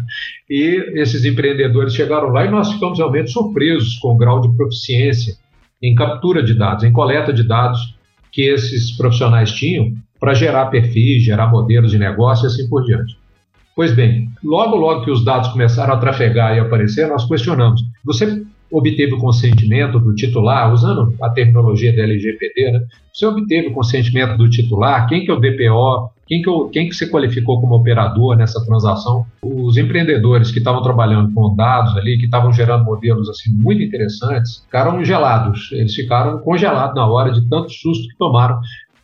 E esses empreendedores chegaram lá e nós ficamos realmente surpresos com o grau de proficiência em captura de dados, em coleta de dados que esses profissionais tinham para gerar perfis, gerar modelos de negócio e assim por diante. Pois bem, logo, logo que os dados começaram a trafegar e aparecer, nós questionamos. Você obteve o consentimento do titular, usando a terminologia da L G P D, né? Você obteve o consentimento do titular, quem que é o D P O, quem que, eu, quem que se qualificou como operador nessa transação? Os empreendedores que estavam trabalhando com dados ali, que estavam gerando modelos assim, muito interessantes, ficaram gelados, eles ficaram congelados na hora de tanto susto que tomaram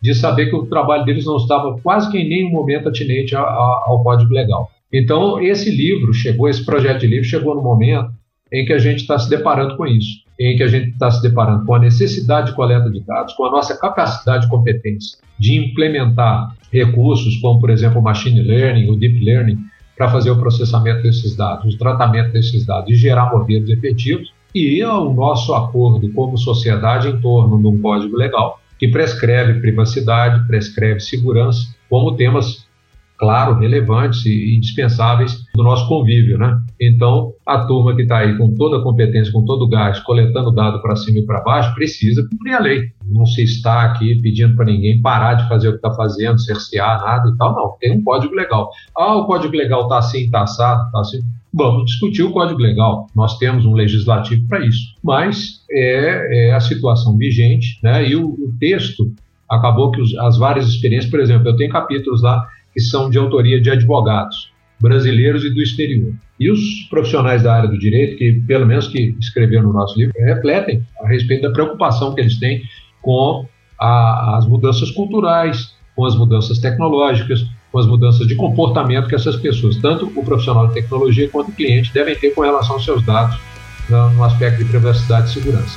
de saber que o trabalho deles não estava quase que em nenhum momento atinente a, a, ao Código Legal. Então, esse livro chegou, esse projeto de livro chegou no momento em que a gente está se deparando com isso, em que a gente está se deparando com a necessidade de coleta de dados, com a nossa capacidade e competência de implementar recursos como, por exemplo, o machine learning, o deep learning, para fazer o processamento desses dados, o tratamento desses dados e gerar modelos efetivos, e o nosso acordo como sociedade em torno de um código legal que prescreve privacidade, prescreve segurança como temas, claro, relevantes e indispensáveis do nosso convívio, né? Então, a turma que está aí com toda a competência, com todo o gás, coletando dado para cima e para baixo, precisa cumprir a lei. Não se está aqui pedindo para ninguém parar de fazer o que está fazendo, cercear nada e tal, não. Tem um código legal. Ah, o código legal está assim, está assado, está assim. Vamos discutir o Código Legal. Nós temos um legislativo para isso. Mas é, é a situação vigente, né? E o, o texto acabou que os, as várias experiências, por exemplo, eu tenho capítulos lá que são de autoria de advogados brasileiros e do exterior. E os profissionais da área do direito, que pelo menos que escreveram no nosso livro, refletem a respeito da preocupação que eles têm com a, as mudanças culturais, com as mudanças tecnológicas, com as mudanças de comportamento que essas pessoas, tanto o profissional de tecnologia quanto o cliente, devem ter com relação aos seus dados no, no aspecto de privacidade e segurança.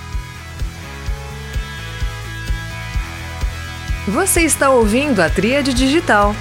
Você está ouvindo a Tríade Digital.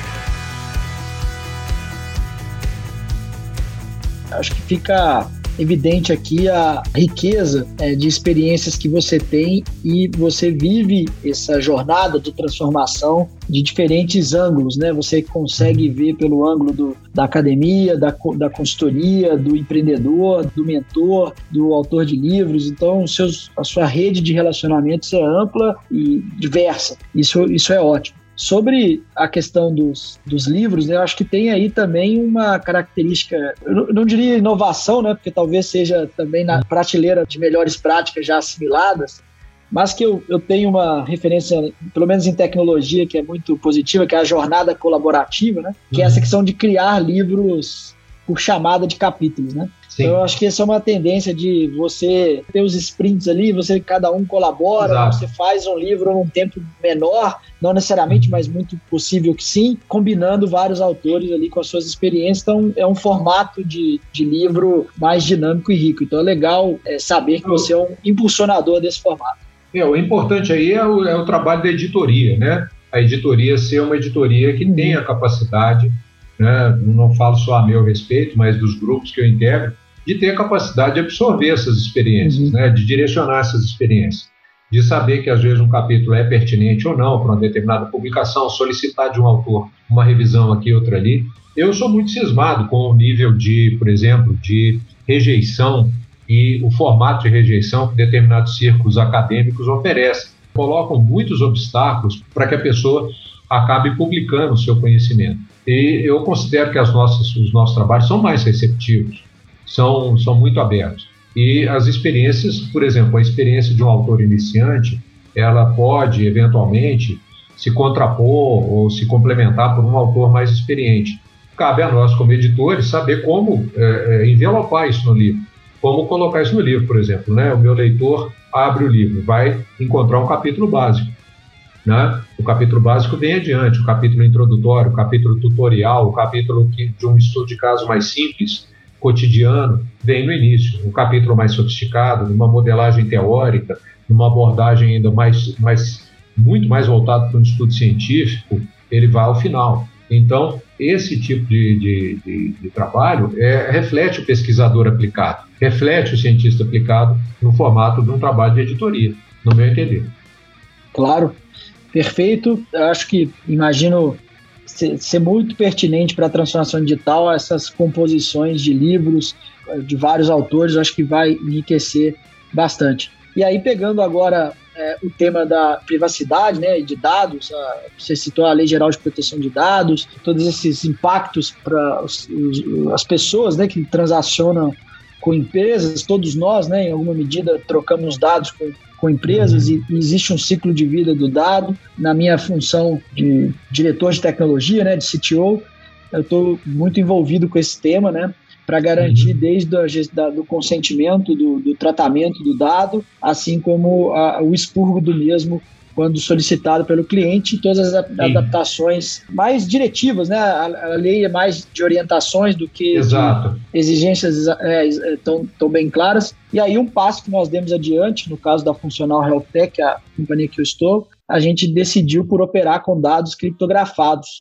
Acho que fica evidente aqui a riqueza é, de experiências que você tem e você vive essa jornada de transformação de diferentes ângulos, né? Você consegue ver pelo ângulo do, da academia, da, da consultoria, do empreendedor, do mentor, do autor de livros. Então, seus, a sua rede de relacionamentos é ampla e diversa. Isso, isso é ótimo. Sobre a questão dos, dos livros, né, eu acho que tem aí também uma característica, eu não, não diria inovação, né, porque talvez seja também na prateleira de melhores práticas já assimiladas, mas que eu, eu tenho uma referência, pelo menos em tecnologia, que é muito positiva, que é a jornada colaborativa, né, que é essa questão de criar livros por chamada de capítulos, né? Sim. Então eu acho que essa é uma tendência de você ter os sprints ali, você cada um colabora, Exato. Você faz um livro num tempo menor, não necessariamente, mas muito possível que sim, combinando vários autores ali com as suas experiências. Então é um formato de, de livro mais dinâmico e rico. Então é legal é, saber que você é um impulsionador desse formato. É, o importante aí é o, é o trabalho da editoria, né? A editoria ser uma editoria que uhum. tenha capacidade, né? Não falo só a meu respeito, mas dos grupos que eu integro, de ter a capacidade de absorver essas experiências, uhum. né, de direcionar essas experiências, de saber que às vezes um capítulo é pertinente ou não para uma determinada publicação, solicitar de um autor uma revisão aqui, outra ali. Eu sou muito cismado com o nível de, por exemplo, de rejeição e o formato de rejeição que determinados círculos acadêmicos oferecem. Colocam muitos obstáculos para que a pessoa acabe publicando o seu conhecimento. E eu considero que as nossas, os nossos trabalhos são mais receptivos. São, são muito abertos. E as experiências, por exemplo, a experiência de um autor iniciante, ela pode, eventualmente, se contrapor ou se complementar por um autor mais experiente. Cabe a nós, como editores, saber como é, envelopar isso no livro, como colocar isso no livro, por exemplo. Né? O meu leitor abre o livro, vai encontrar um capítulo básico. Né? O capítulo básico vem adiante, o capítulo introdutório, o capítulo tutorial, o capítulo de um estudo de caso mais simples, cotidiano, vem no início. Um capítulo mais sofisticado, numa modelagem teórica, numa abordagem ainda mais, mais muito mais voltado para um estudo científico, ele vai ao final. Então, esse tipo de, de, de, de trabalho é, reflete o pesquisador aplicado, reflete o cientista aplicado no formato de um trabalho de editoria, no meu entender. Claro, perfeito. Eu acho que, imagino, ser, ser muito pertinente para a transformação digital, essas composições de livros de vários autores, acho que vai enriquecer bastante. E aí, pegando agora é, o tema da privacidade, né, de dados, a, você citou a Lei Geral de Proteção de Dados, todos esses impactos para as pessoas, né, que transacionam com empresas, todos nós, né, em alguma medida, trocamos dados com, com empresas uhum. e, e existe um ciclo de vida do dado. Na minha função de diretor de tecnologia, né, de C T O, eu estou muito envolvido com esse tema, né, para garantir uhum. desde a, da, do consentimento, do, do tratamento do dado, assim como a, o expurgo do mesmo quando solicitado pelo cliente, todas as adaptações mais diretivas, né? A, a lei é mais de orientações do que Exato. exigências é, tão, tão bem claras. E aí um passo que nós demos adiante, no caso da Funcional Health Tech, a companhia que eu estou, a gente decidiu por operar com dados criptografados.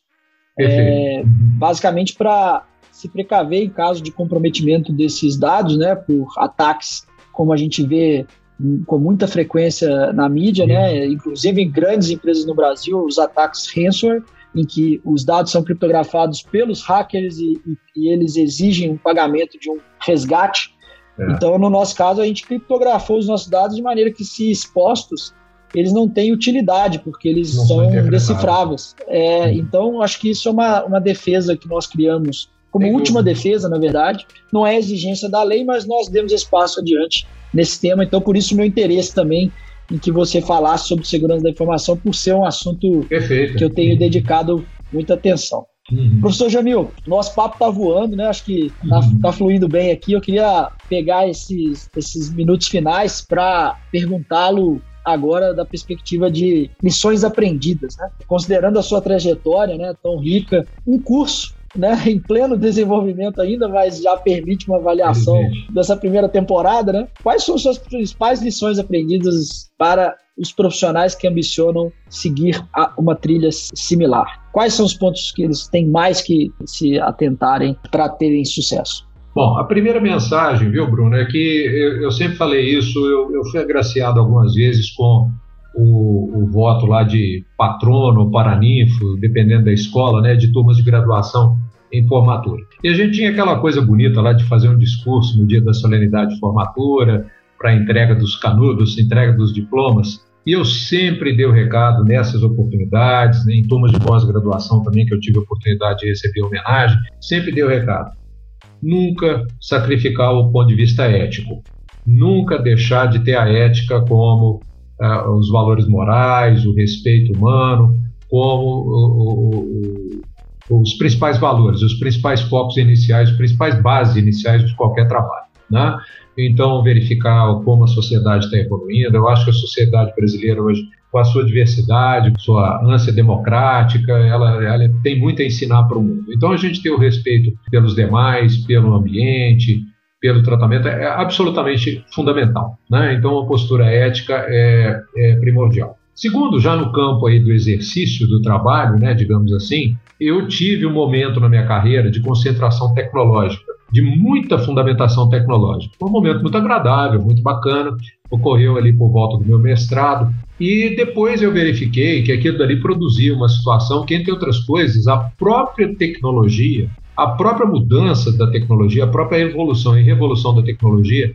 É, basicamente para se precaver em caso de comprometimento desses dados, né, por ataques, como a gente vê com muita frequência na mídia, né? Inclusive em grandes empresas no Brasil, os ataques ransomware, em que os dados são criptografados pelos hackers e, e, e eles exigem um pagamento de um resgate. É. Então, no nosso caso, a gente criptografou os nossos dados de maneira que, se expostos, eles não têm utilidade, porque eles não são decifráveis. É, então, acho que isso é uma, uma defesa que nós criamos como Tem última dúvida. defesa, na verdade. Não é exigência da lei, mas nós demos espaço adiante nesse tema. Então, por isso, o meu interesse também em que você falasse sobre segurança da informação, por ser um assunto Perfeito. que eu tenho dedicado muita atenção. Uhum. Professor Jamil, nosso papo está voando, né? Acho que está uhum. tá fluindo bem aqui. Eu queria pegar esses, esses minutos finais para perguntá-lo agora da perspectiva de lições aprendidas, né? Considerando a sua trajetória, né, tão rica, um curso, né, em pleno desenvolvimento ainda, mas já permite uma avaliação Existe. dessa primeira temporada, né? Quais são suas principais lições aprendidas para os profissionais que ambicionam seguir a, uma trilha similar? Quais são os pontos que eles têm mais que se atentarem para terem sucesso? Bom, a primeira mensagem, viu, Bruno, é que eu, eu sempre falei isso, eu, eu fui agraciado algumas vezes com o, o voto lá de patrono, paraninfo, dependendo da escola, né, de turmas de graduação em formatura. E a gente tinha aquela coisa bonita lá de fazer um discurso no dia da solenidade de formatura, para a entrega dos canudos, entrega dos diplomas, e eu sempre dei o recado nessas oportunidades, né, em turmas de pós-graduação também, que eu tive a oportunidade de receber homenagem, sempre dei o recado. Nunca sacrificar o ponto de vista ético, nunca deixar de ter a ética como uh, os valores morais, o respeito humano, como o, o, o, os principais valores, os principais focos iniciais, as principais bases iniciais de qualquer trabalho, né? Então, verificar como a sociedade está evoluindo. Eu acho que a sociedade brasileira hoje, com a sua diversidade, sua ânsia democrática, ela, ela tem muito a ensinar para o mundo. Então, a gente ter o respeito pelos demais, pelo ambiente, pelo tratamento, é absolutamente fundamental, né? Então, a postura ética é, é primordial. Segundo, já no campo aí do exercício do trabalho, né, digamos assim, eu tive um momento na minha carreira de concentração tecnológica, de muita fundamentação tecnológica. Foi um momento muito agradável, muito bacana, ocorreu ali por volta do meu mestrado, e depois eu verifiquei que aquilo dali produzia uma situação que, entre outras coisas, a própria tecnologia, a própria mudança da tecnologia, a própria evolução e revolução da tecnologia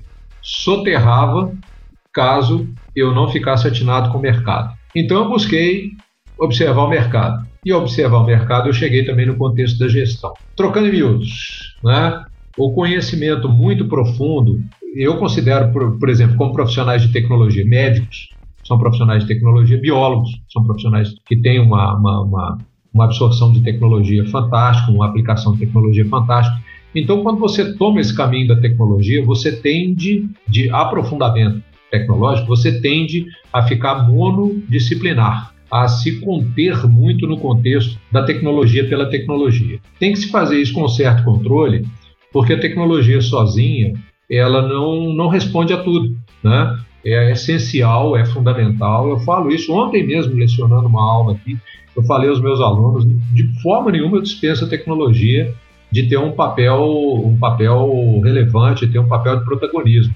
soterrava caso eu não ficasse atinado com o mercado. Então eu busquei observar o mercado. E ao observar o mercado eu cheguei também no contexto da gestão. Trocando em miúdos, né? O conhecimento muito profundo, eu considero, por, por exemplo, como profissionais de tecnologia, médicos são profissionais de tecnologia, biólogos são profissionais que têm uma, uma, uma, uma absorção de tecnologia fantástica, uma aplicação de tecnologia fantástica. Então, quando você toma esse caminho da tecnologia, você tende, de aprofundamento tecnológico, você tende a ficar monodisciplinar, a se conter muito no contexto da tecnologia pela tecnologia. Tem que se fazer isso com um certo controle, porque a tecnologia sozinha, ela não, não responde a tudo, né? É essencial, é fundamental. Eu falo isso ontem mesmo, lecionando uma aula aqui, eu falei aos meus alunos, de forma nenhuma eu dispenso a tecnologia de ter um papel, um papel relevante, ter um papel de protagonismo.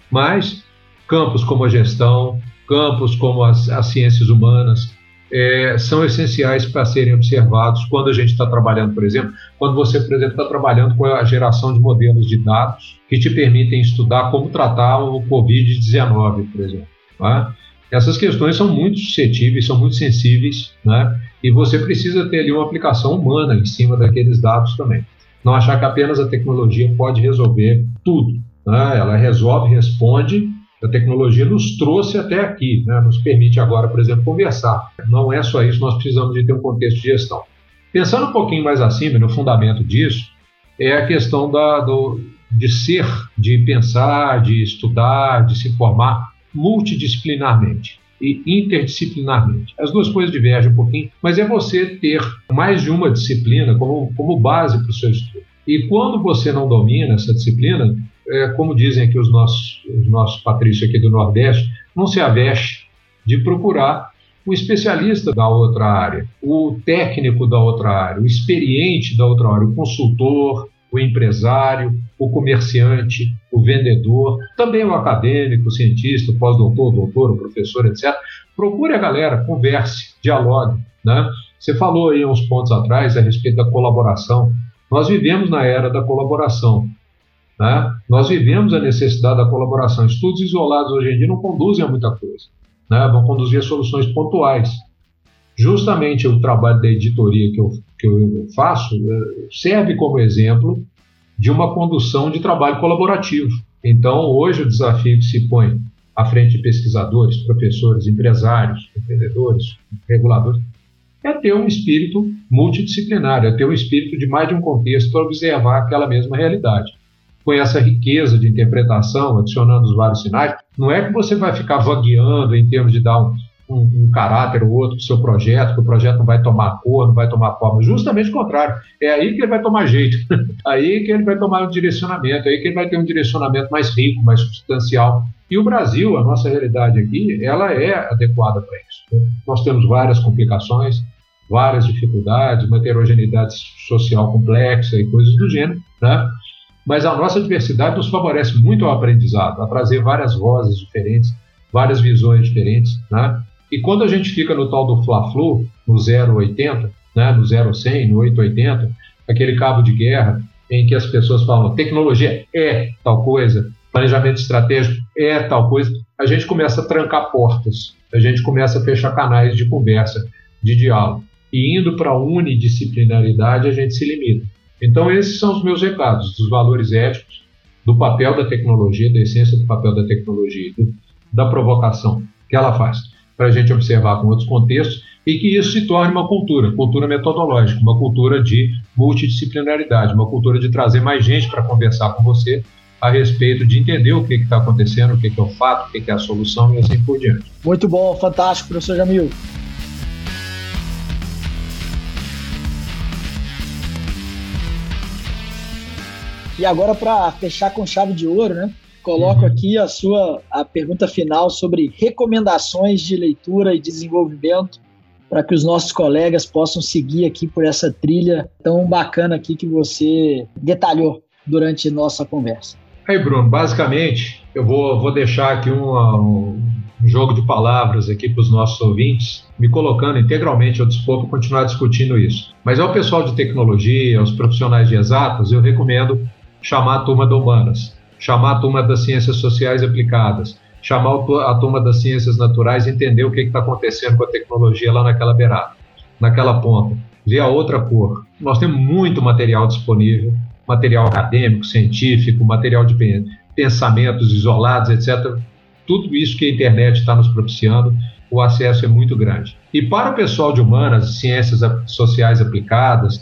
Mas campos como a gestão, campos como as, as ciências humanas, É, são essenciais para serem observados quando a gente está trabalhando, por exemplo, quando você, por exemplo, está trabalhando com a geração de modelos de dados que te permitem estudar como tratar o covid dezenove, por exemplo, tá? Essas questões são muito suscetíveis, são muito sensíveis, né? E você precisa ter ali uma aplicação humana em cima daqueles dados também. Não achar que apenas a tecnologia pode resolver tudo, né? Ela resolve, responde. A tecnologia nos trouxe até aqui, né? Nos permite agora, por exemplo, conversar. Não é só isso, nós precisamos de ter um contexto de gestão. Pensando um pouquinho mais acima, no fundamento disso, é a questão da, do, de ser, de pensar, de estudar, de se formar multidisciplinarmente. e interdisciplinarmente. As duas coisas divergem um pouquinho, mas é você ter mais de uma disciplina como, como base para o seu estudo. E quando você não domina essa disciplina, é, como dizem aqui os nossos, os nossos patrícios aqui do Nordeste, não se aveste de procurar o especialista da outra área, o técnico da outra área, o experiente da outra área, o consultor, o empresário, o comerciante, o vendedor, também o acadêmico, o cientista, o pós-doutor, o doutor, o professor, etcétera. Procure a galera, converse, dialogue, né? Você falou aí uns pontos atrás a respeito da colaboração. Nós vivemos na era da colaboração, né? Nós vivemos a necessidade da colaboração. Estudos isolados hoje em dia não conduzem a muita coisa, né? Vão conduzir a soluções pontuais. Justamente o trabalho da editoria que eu, que eu faço serve como exemplo de uma condução de trabalho colaborativo. Então, hoje o desafio que se põe à frente de pesquisadores, professores, empresários, empreendedores, reguladores, é ter um espírito multidisciplinar, é ter um espírito de mais de um contexto para observar aquela mesma realidade. Com essa riqueza de interpretação, adicionando os vários sinais, não é que você vai ficar vagueando em termos de dar um, um, um caráter ou outro para o seu projeto, que o projeto não vai tomar cor, não vai tomar forma. Justamente o contrário. É aí que ele vai tomar jeito. Aí que ele vai tomar um direcionamento, aí que ele vai ter um direcionamento mais rico, mais substancial. E o Brasil, a nossa realidade aqui, ela é adequada para isso. Nós temos várias complicações, várias dificuldades, uma heterogeneidade social complexa e coisas do gênero, né? Mas a nossa diversidade nos favorece muito ao aprendizado, a trazer várias vozes diferentes, várias visões diferentes, né? E quando a gente fica no tal do Fla-Flu, no zero a oitenta, né? No zero a cem, no oito a oitenta, aquele cabo de guerra em que as pessoas falam tecnologia é tal coisa, planejamento estratégico é tal coisa, a gente começa a trancar portas, a gente começa a fechar canais de conversa, de diálogo. E indo para a unidisciplinaridade, a gente se limita. Então, esses são os meus recados, dos valores éticos, do papel da tecnologia, da essência do papel da tecnologia, do, da provocação que ela faz, para a gente observar com outros contextos e que isso se torne uma cultura, cultura metodológica, uma cultura de multidisciplinaridade, uma cultura de trazer mais gente para conversar com você a respeito de entender o que está acontecendo, o que, que é o fato, o que, que é a solução e assim por diante. Muito bom, fantástico, professor Jamil. E agora, para fechar com chave de ouro, né, coloco uhum. aqui a sua a pergunta final sobre recomendações de leitura e desenvolvimento para que os nossos colegas possam seguir aqui por essa trilha tão bacana aqui que você detalhou durante nossa conversa. Aí, Bruno, basicamente, eu vou, vou deixar aqui um, um, um jogo de palavras aqui para os nossos ouvintes, me colocando integralmente ao dispor para continuar discutindo isso. Mas ao pessoal de tecnologia, aos profissionais de exatas, eu recomendo chamar a turma de humanas, chamar a turma das ciências sociais aplicadas, chamar a turma das ciências naturais e entender o que está acontecendo com a tecnologia lá naquela beirada, naquela ponta, ver a outra cor. Nós temos muito material disponível, material acadêmico, científico, material de pensamentos isolados, etcétera. Tudo isso que a internet está nos propiciando, o acesso é muito grande. E para o pessoal de humanas, ciências sociais aplicadas,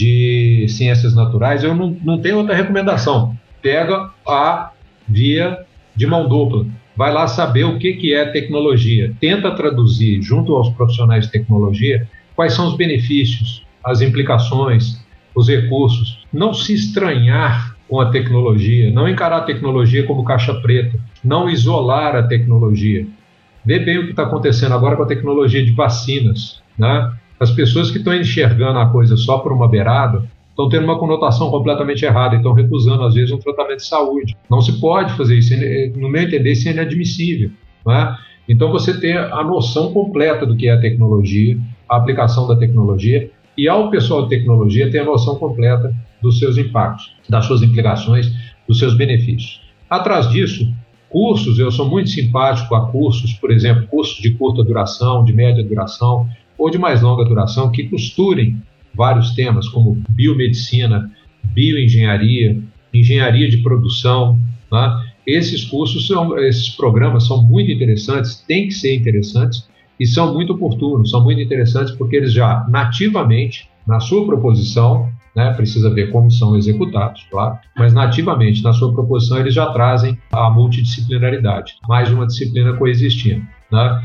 de ciências naturais, eu não, não tenho outra recomendação. Pega a via de mão dupla. Vai lá saber o que, que é tecnologia. Tenta traduzir, junto aos profissionais de tecnologia, quais são os benefícios, as implicações, os recursos. Não se estranhar com a tecnologia, não encarar a tecnologia como caixa preta, não isolar a tecnologia. Vê bem o que está acontecendo agora com a tecnologia de vacinas, né? As pessoas que estão enxergando a coisa só por uma beirada estão tendo uma conotação completamente errada, estão recusando, às vezes, um tratamento de saúde. Não se pode fazer isso, no meu entender, isso é inadmissível, não é? Então, você ter a noção completa do que é a tecnologia, a aplicação da tecnologia, e ao pessoal de tecnologia ter a noção completa dos seus impactos, das suas implicações, dos seus benefícios. Atrás disso, cursos, eu sou muito simpático a cursos, por exemplo, cursos de curta duração, de média duração, ou de mais longa duração, que costurem vários temas, como biomedicina, bioengenharia, engenharia de produção, né? Esses cursos, são, esses programas são muito interessantes, têm que ser interessantes, e são muito oportunos, são muito interessantes porque eles já, nativamente, na sua proposição, né, precisa ver como são executados, claro, mas nativamente, na sua proposição, eles já trazem a multidisciplinaridade, mais uma disciplina coexistindo, né?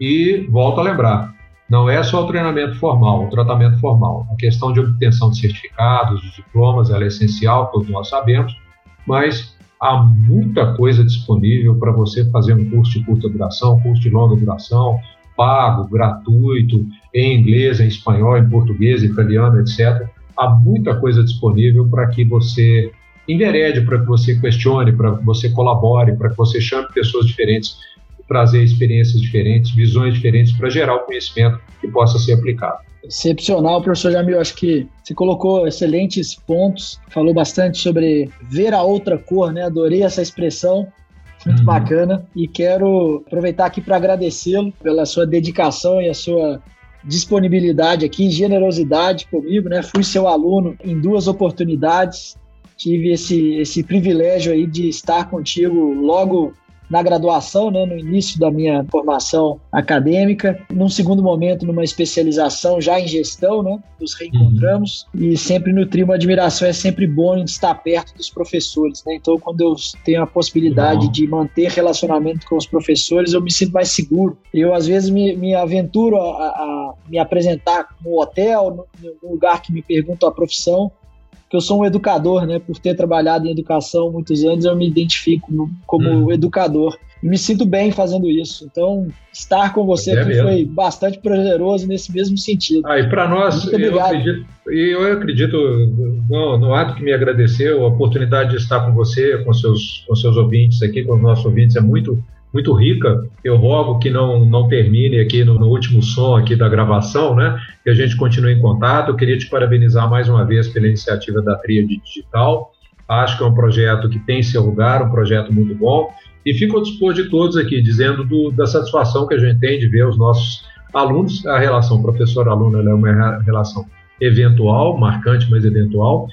E volto a lembrar, não é só o treinamento formal, o tratamento formal. A questão de obtenção de certificados, de diplomas, ela é essencial, todos nós sabemos, mas há muita coisa disponível para você fazer um curso de curta duração, curso de longa duração, pago, gratuito, em inglês, em espanhol, em português, italiano, etcétera. Há muita coisa disponível para que você enverede, para que você questione, para que você colabore, para que você chame pessoas diferentes, trazer experiências diferentes, visões diferentes para gerar o conhecimento que possa ser aplicado. Excepcional, professor Jamil. Acho que você colocou excelentes pontos, falou bastante sobre ver a outra cor, né? Adorei essa expressão, muito uhum. bacana. E quero aproveitar aqui para agradecê-lo pela sua dedicação e a sua disponibilidade aqui, generosidade comigo, né? Fui seu aluno em duas oportunidades, tive esse, esse privilégio aí de estar contigo logo na graduação, né, no início da minha formação acadêmica, num segundo momento numa especialização já em gestão, né, nos reencontramos uhum. e sempre nutri uma admiração, é sempre bom estar perto dos professores, né, então quando eu tenho a possibilidade uhum. de manter relacionamento com os professores, eu me sinto mais seguro. Eu às vezes me, me aventuro a, a me apresentar no hotel, no, no lugar que me perguntam a profissão, que eu sou um educador, né? Por ter trabalhado em educação há muitos anos, eu me identifico no, como hum. educador. E me sinto bem fazendo isso. Então, estar com você é aqui foi bastante prazeroso nesse mesmo sentido. Ah, e para nós, muito eu acredito, eu acredito no, no ato que me agradeceu, a oportunidade de estar com você, com seus, com seus ouvintes aqui, com os nossos ouvintes, é muito, muito rica. Eu rogo que não, não termine aqui no, no último som aqui da gravação, né? Que a gente continue em contato. Eu queria te parabenizar mais uma vez pela iniciativa da Tríade Digital. Acho que é um projeto que tem seu lugar, um projeto muito bom. E fico ao dispor de todos aqui, dizendo do, da satisfação que a gente tem de ver os nossos alunos. A relação professor-aluno ela é uma relação eventual, marcante, mas eventual.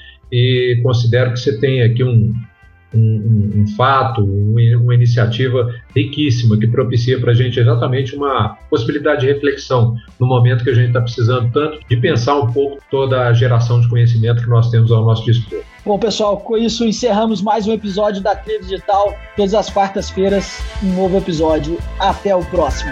E considero que você tem aqui um... Um, um, um fato, um, uma iniciativa riquíssima que propicia para a gente exatamente uma possibilidade de reflexão no momento que a gente está precisando tanto de pensar um pouco toda a geração de conhecimento que nós temos ao nosso dispor. Bom, pessoal, com isso encerramos mais um episódio da Tríade Digital. Todas as quartas-feiras, um novo episódio. Até o próximo.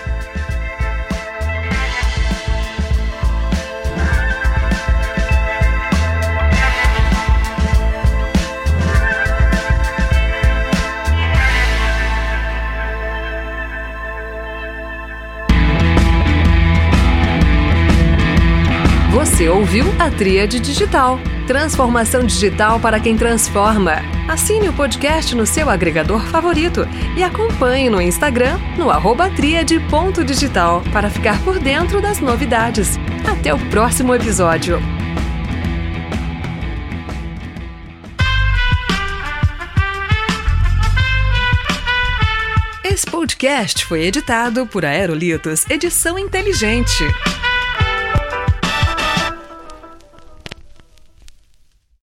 Você ouviu a Tríade Digital. Transformação digital para quem transforma. Assine o podcast no seu agregador favorito e acompanhe no Instagram, no arroba tríade ponto digital, para ficar por dentro das novidades. Até o próximo episódio. Esse podcast foi editado por Aerolitos Edição Inteligente.